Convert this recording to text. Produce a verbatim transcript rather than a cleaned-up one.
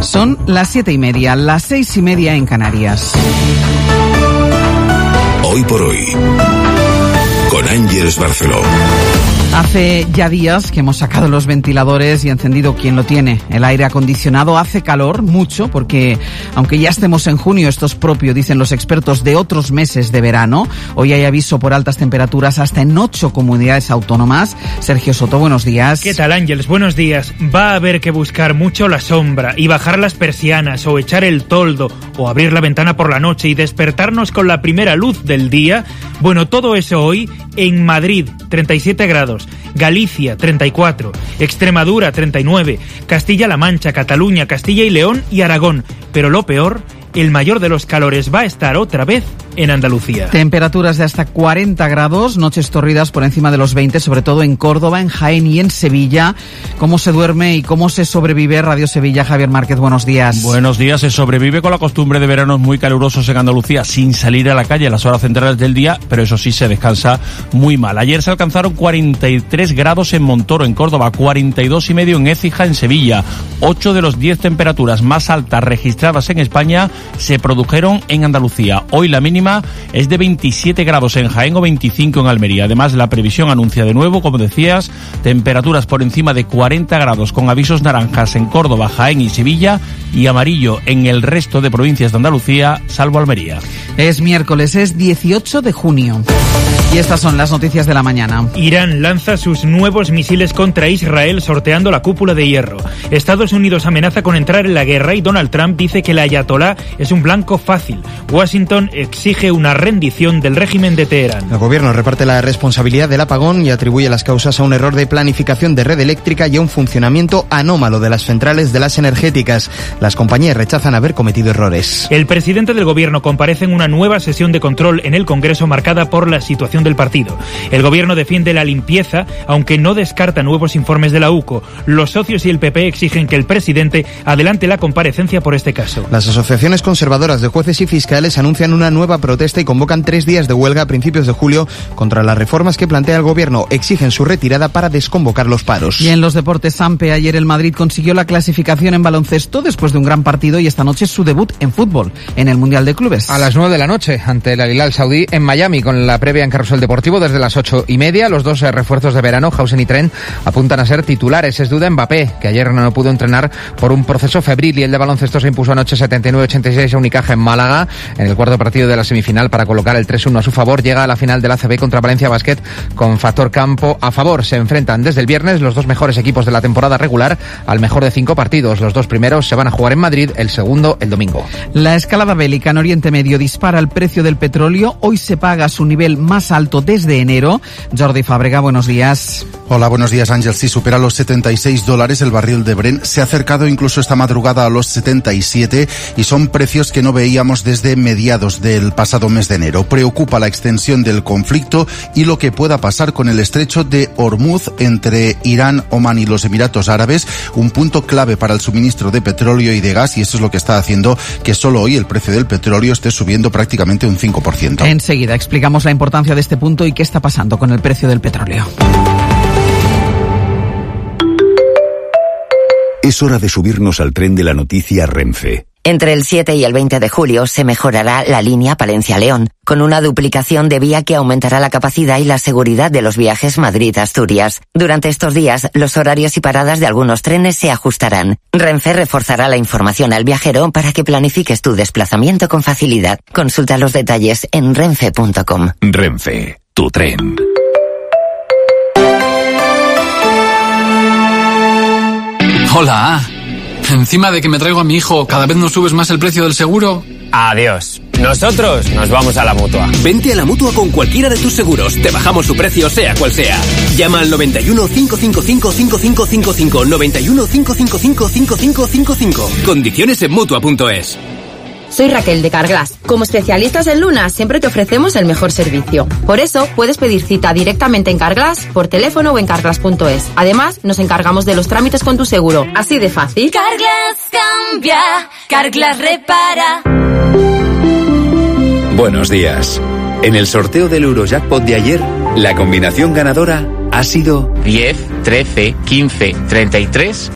Son las siete y media, las seis y media en Canarias. Hoy por hoy, con Ángeles Barceló. Hace ya días que hemos sacado los ventiladores y encendido quien lo tiene. El aire acondicionado hace calor, mucho, porque aunque ya estemos en junio, esto es propio, dicen los expertos, de otros meses de verano. Hoy hay aviso por altas temperaturas hasta en ocho comunidades autónomas. Sergio Soto, buenos días. ¿Qué tal, Ángeles? Buenos días. Va a haber que buscar mucho la sombra y bajar las persianas o echar el toldo o abrir la ventana por la noche y despertarnos con la primera luz del día. Bueno, todo eso hoy en Madrid, treinta y siete grados. Galicia, treinta y cuatro, Extremadura, treinta y nueve, Castilla-La Mancha, Cataluña, Castilla y León y Aragón. Pero lo peor, el mayor de los calores va a estar otra vez en Andalucía. Temperaturas de hasta cuarenta grados, noches torridas por encima de los veinte, sobre todo en Córdoba, en Jaén y en Sevilla. ¿Cómo se duerme y cómo se sobrevive? Radio Sevilla, Javier Márquez, buenos días. Buenos días, se sobrevive con la costumbre de veranos muy calurosos en Andalucía, sin salir a la calle a las horas centrales del día, pero eso sí, se descansa muy mal. Ayer se alcanzaron cuarenta y tres grados en Montoro, en Córdoba, cuarenta y dos y medio en Écija, en Sevilla. ocho de los diez temperaturas más altas registradas en España se produjeron en Andalucía. Hoy la mínima es de veintisiete grados en Jaén o veinticinco en Almería. Además, la previsión anuncia de nuevo, como decías, temperaturas por encima de cuarenta grados con avisos naranjas en Córdoba, Jaén y Sevilla y amarillo en el resto de provincias de Andalucía, salvo Almería. Es miércoles, es dieciocho de junio. Y estas son las noticias de la mañana. Irán lanza sus nuevos misiles contra Israel sorteando la cúpula de hierro. Estados Unidos amenaza con entrar en la guerra y Donald Trump dice que el ayatolá es un blanco fácil. Washington exige una rendición del régimen de Teherán. El gobierno reparte la responsabilidad del apagón y atribuye las causas a un error de planificación de red eléctrica y a un funcionamiento anómalo de las centrales de las energéticas. Las compañías rechazan haber cometido errores. El presidente del gobierno comparece en una nueva sesión de control en el Congreso marcada por la situación del partido. El gobierno defiende la limpieza, aunque no descarta nuevos informes de la U C O. Los socios y el P P exigen que el presidente adelante la comparecencia por este caso. Las asociaciones conservadoras de jueces y fiscales anuncian una nueva protesta y convocan tres días de huelga a principios de julio contra las reformas que plantea el gobierno. Exigen su retirada para desconvocar los paros. Y en los deportes, Sampe, ayer el Madrid consiguió la clasificación en baloncesto después de un gran partido y esta noche su debut en fútbol en el Mundial de Clubes. A las nueve de la noche ante el Al Hilal Saudí en Miami, con la previa en Carrusel Deportivo desde las ocho y media. Los dos refuerzos de verano, Hausen y Trent, apuntan a ser titulares. Es duda Mbappé, que ayer no pudo entrenar por un proceso febril, y el de baloncesto se impuso anoche setenta y nueve a ochenta y seis a Unicaja en Málaga en el cuarto partido de la semifinal para colocar el tres uno a su favor. Llega a la final del A C B contra Valencia Basket con factor campo a favor. Se enfrentan desde el viernes los dos mejores equipos de la temporada regular al mejor de cinco partidos. Los dos primeros se van a jugar en Madrid, el segundo el domingo. La escalada bélica en Oriente Medio dispara el precio del petróleo. Hoy se paga a su nivel más alto desde enero. Jordi Fábrega, buenos días. Hola, buenos días, Ángel. Sí, supera los setenta y seis dólares el barril de Brent. Se ha acercado incluso esta madrugada a los setenta y siete y son precios que no veíamos desde mediados del pasado mes de enero. Preocupa la extensión del conflicto y lo que pueda pasar con el estrecho de Hormuz entre Irán, Omán y los Emiratos Árabes, un punto clave para el suministro de petróleo y de gas, y eso es lo que está haciendo que solo hoy el precio del petróleo esté subiendo prácticamente un cinco por ciento. Enseguida explicamos la importancia de este punto y qué está pasando con el precio del petróleo. Es hora de subirnos al tren de la noticia Renfe. Entre el siete y el veinte de julio se mejorará la línea Palencia-León, con una duplicación de vía que aumentará la capacidad y la seguridad de los viajes Madrid-Asturias. Durante estos días, los horarios y paradas de algunos trenes se ajustarán. Renfe reforzará la información al viajero para que planifiques tu desplazamiento con facilidad. Consulta los detalles en renfe punto com. Renfe, tu tren. Hola. Encima de que me traigo a mi hijo, ¿cada vez nos subes más el precio del seguro? Adiós. Nosotros nos vamos a la Mutua. Vente a la Mutua con cualquiera de tus seguros. Te bajamos su precio, sea cual sea. Llama al noventa y uno, cinco cinco cinco, cinco cinco cinco cinco. noventa y uno, cinco cinco cinco, cinco cinco cinco cinco. Condiciones en Mutua punto es. Soy Raquel de Carglass. Como especialistas en Luna, siempre te ofrecemos el mejor servicio. Por eso, puedes pedir cita directamente en Carglass, por teléfono o en carglass punto es. Además, nos encargamos de los trámites con tu seguro. Así de fácil. Carglass cambia, Carglass repara. Buenos días. En el sorteo del Eurojackpot de ayer, la combinación ganadora ha sido diez, trece, quince, treinta y tres